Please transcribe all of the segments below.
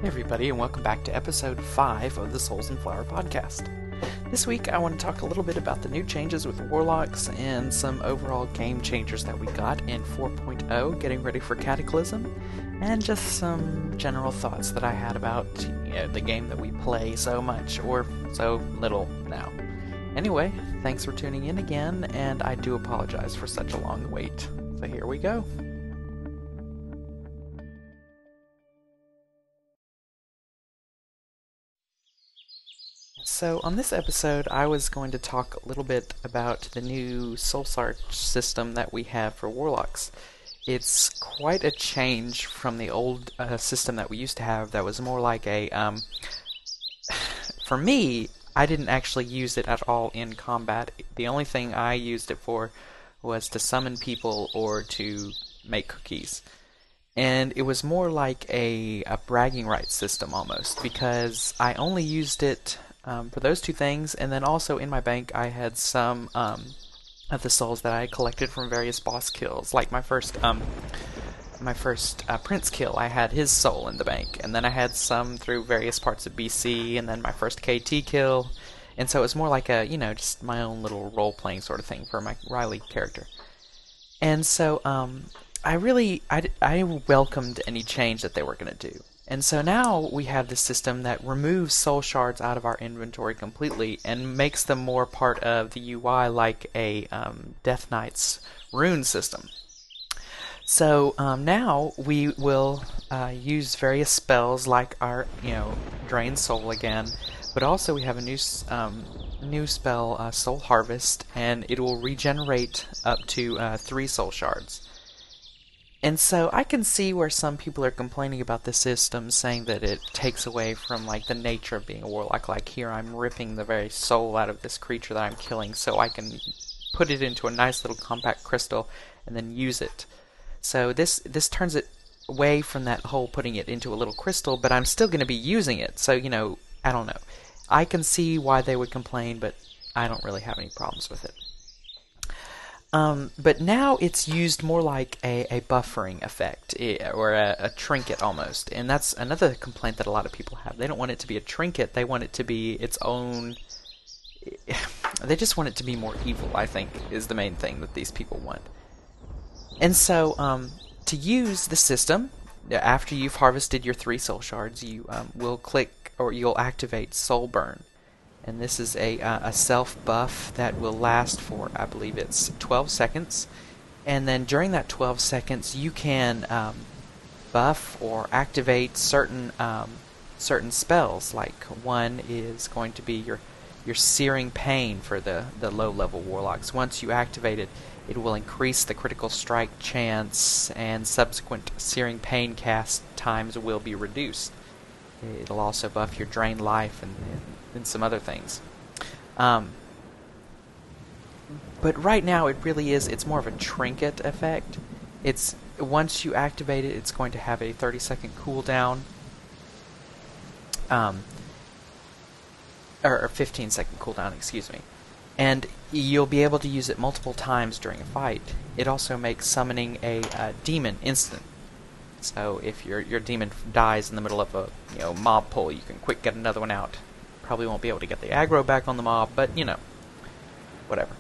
Hey everybody, and welcome back to episode 5 of the Souls and Flower podcast. This week I want to talk a little bit about the new changes with Warlocks and some overall game changers that we got in 4.0, getting ready for Cataclysm, and just some general thoughts that I had about the game that we play so much, or so little now. Anyway, thanks for tuning in again, and I do apologize for such a long wait. So here we go. So on this episode, I was going to talk a little bit about the new Soul Search system that we have for Warlocks. It's quite a change from the old system that we used to have that was more like a... For me, I didn't actually use it at all in combat. The only thing I used it for was to summon people or to make cookies. And it was more like a bragging rights system almost, because I only used it for those two things, and then also in my bank I had some of the souls that I collected from various boss kills. Like my first prince kill, I had his soul in the bank, and then I had some through various parts of BC, and then my first KT kill, and so it was more like a, just my own little role-playing sort of thing for my Riley character. And so I welcomed any change that they were going to do. And so now we have this system that removes soul shards out of our inventory completely and makes them more part of the UI like a Death Knight's rune system. So now we will use various spells like our, Drain Soul again, but also we have a new spell, Soul Harvest, and it will regenerate up to 3 soul shards. And so I can see where some people are complaining about the system, saying that it takes away from the nature of being a warlock. Like here I'm ripping the very soul out of this creature that I'm killing so I can put it into a nice little compact crystal and then use it. So this turns it away from that whole putting it into a little crystal, but I'm still going to be using it. So, I don't know. I can see why they would complain, but I don't really have any problems with it. But now it's used more like a buffering effect, or a trinket almost. And that's another complaint that a lot of people have. They don't want it to be a trinket, they want it to be its own... They just want it to be more evil, I think, is the main thing that these people want. And so, to use the system, after you've harvested your 3 soul shards, you will click, or you'll activate Soul Burn. And this is a self-buff that will last for, I believe it's 12 seconds. And then during that 12 seconds, you can buff or activate certain spells. Like one is going to be your Searing Pain for the low-level warlocks. Once you activate it, it will increase the critical strike chance, and subsequent Searing Pain cast times will be reduced. It'll also buff your Drain Life and some other things. But right now it's more of a trinket effect. It's once you activate it, it's going to have a 30-second cooldown. Or a 15-second cooldown, excuse me. And you'll be able to use it multiple times during a fight. It also makes summoning a demon instant. So if your demon dies in the middle of a mob pull, you can quick get another one out. Probably won't be able to get the aggro back on the mob, but whatever.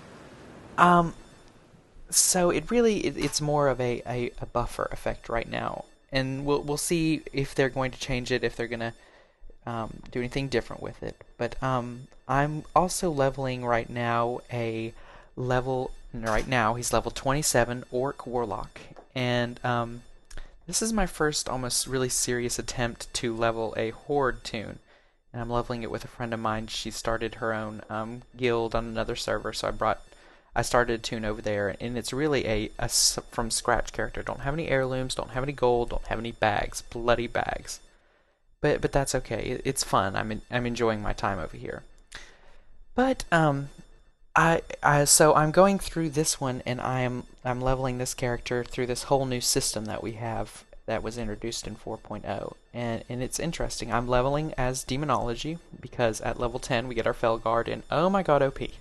So it's more of a buffer effect right now, and we'll see if they're going to change it, if they're gonna do anything different with it. But I'm also leveling right now he's level 27 Orc Warlock, and this is my first almost really serious attempt to level a Horde toon. And I'm leveling it with a friend of mine. She started her own guild on another server, so I started a toon over there, and it's really a from scratch character. Don't have any heirlooms, don't have any gold, don't have any bags, bloody bags. But that's okay. It's fun. I'm enjoying my time over here. But so I'm going through this one, and I'm leveling this character through this whole new system that we have that was introduced in 4.0, and it's interesting. I'm leveling as Demonology, because at level 10 we get our Felguard, and oh my god, OP.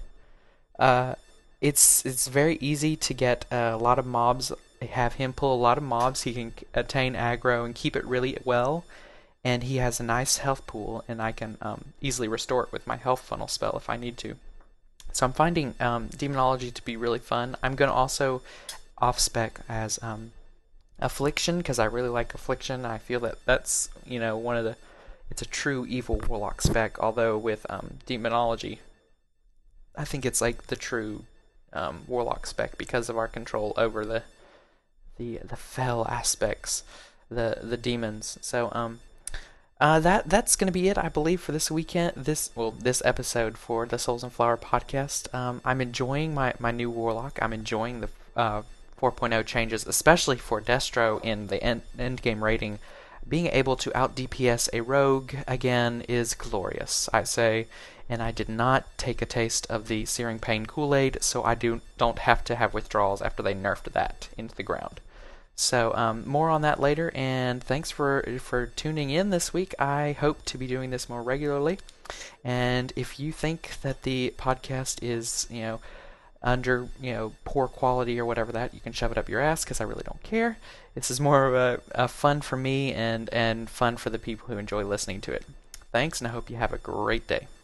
It's very easy to get a lot of mobs, have him pull a lot of mobs, he can attain aggro and keep it really well, and he has a nice health pool, and I can easily restore it with my health funnel spell if I need to. So I'm finding Demonology to be really fun. I'm going to also off-spec as Affliction, because I really like Affliction. I feel that that's, one of the... It's a true evil warlock spec, although with Demonology, I think it's like the true warlock spec because of our control over the fell aspects, the demons. So that's gonna be it, I believe, for this weekend. This episode for the Souls and Flower podcast. I'm enjoying my new warlock. I'm enjoying the 4.0 changes, especially for Destro in the end game rating. Being able to out DPS a rogue again is glorious, I say, and I did not take a taste of the Searing Pain Kool-Aid, so I don't have to have withdrawals after they nerfed that into the ground. So more on that later, and thanks for tuning in this week. I hope to be doing this more regularly, and if you think that the podcast is, under, poor quality or whatever that, you can shove it up your ass, because I really don't care. This is more of a fun for me and fun for the people who enjoy listening to it. Thanks, and I hope you have a great day.